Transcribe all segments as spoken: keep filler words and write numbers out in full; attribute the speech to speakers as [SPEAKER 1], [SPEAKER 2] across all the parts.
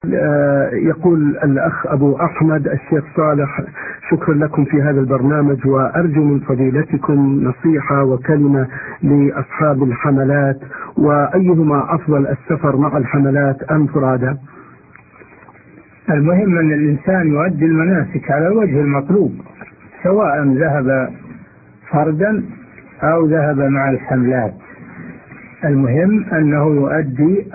[SPEAKER 1] آه، يقول الأخ أبو أحمد الشيخ صالح: شكرا لكم في هذا البرنامج، وأرجو من فضيلتكم نصيحة وكلمة لأصحاب الحملات، وأيهما أفضل، السفر مع الحملات أم فرادى؟
[SPEAKER 2] المهم أن الإنسان يؤدي المناسك على الوجه المطلوب، سواء ذهب فردا أو ذهب مع الحملات. المهم أنه يؤدي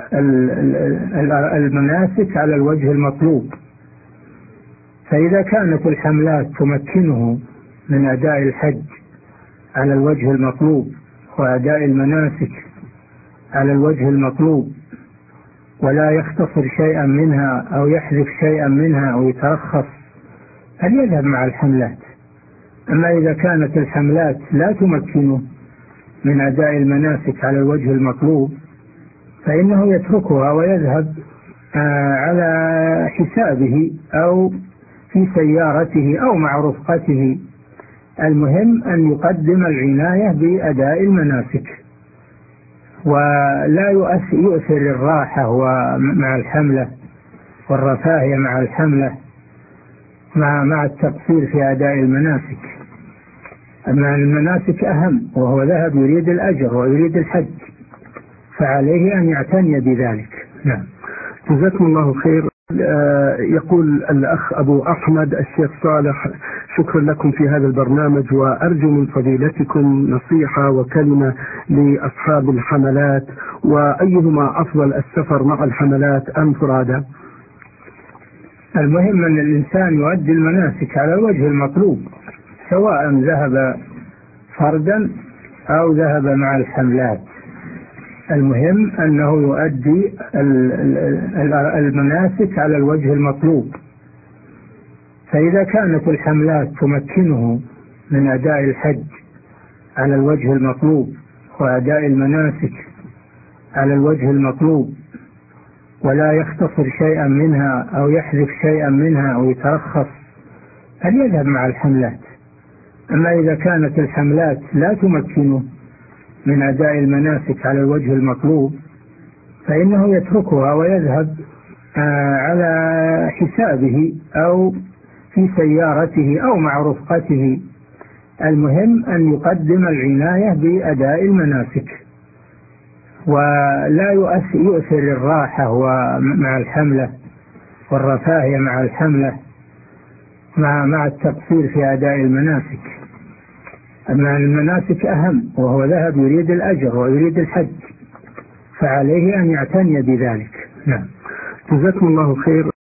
[SPEAKER 2] المناسك على الوجه المطلوب. فإذا كانت الحملات تمكنه من أداء الحج على الوجه المطلوب وأداء المناسك على الوجه المطلوب، ولا يختصر شيئا منها أو يحذف شيئا منها أو يترخص، فليذهب مع الحملات. أما إذا كانت الحملات لا تمكنه من أداء المناسك على الوجه المطلوب، فإنه يتركها ويذهب على حسابه أو في سيارته أو مع رفقته. المهم أن يقدم العناية بأداء المناسك، ولا يؤثر الراحة مع الحملة والرفاهية مع الحملة مع مع التقصير في أداء المناسك. أما المناسك أهم، وهو ذهب يريد الأجر ويريد الحج، فعليه أن يعتني بذلك. نعم.
[SPEAKER 1] جزاكم الله خير. يقول الأخ أبو أحمد الشيخ صالح: شكرا لكم في هذا البرنامج، وأرجو من فضيلتكم نصيحة وكلمة لأصحاب الحملات، وأيهما أفضل، السفر مع الحملات أم فرادى؟
[SPEAKER 2] المهم أن الإنسان يؤدي المناسك على الوجه المطلوب، سواء ذهب فردا أو ذهب مع الحملات. المهم أنه يؤدي المناسك على الوجه المطلوب. فإذا كانت الحملات تمكنه من أداء الحج على الوجه المطلوب وأداء المناسك على الوجه المطلوب، ولا يختصر شيئا منها أو يحذف شيئا منها أو يترخص، فليذهب مع الحملات. أما إذا كانت الحملات لا تمكنه من أداء المناسك على الوجه المطلوب، فإنه يتركها ويذهب على حسابه أو في سيارته أو مع رفقته. المهم أن يقدم العناية بأداء المناسك، ولا يؤثر الراحة مع الحملة والرفاهية مع الحملة مع مع التقصير في أداء المناسك. أما المناسك أهم، وهو ذهب يريد الأجر ويريد الحج، فعليه أن يعتني بذلك. نعم.
[SPEAKER 1] جزاكم الله خير.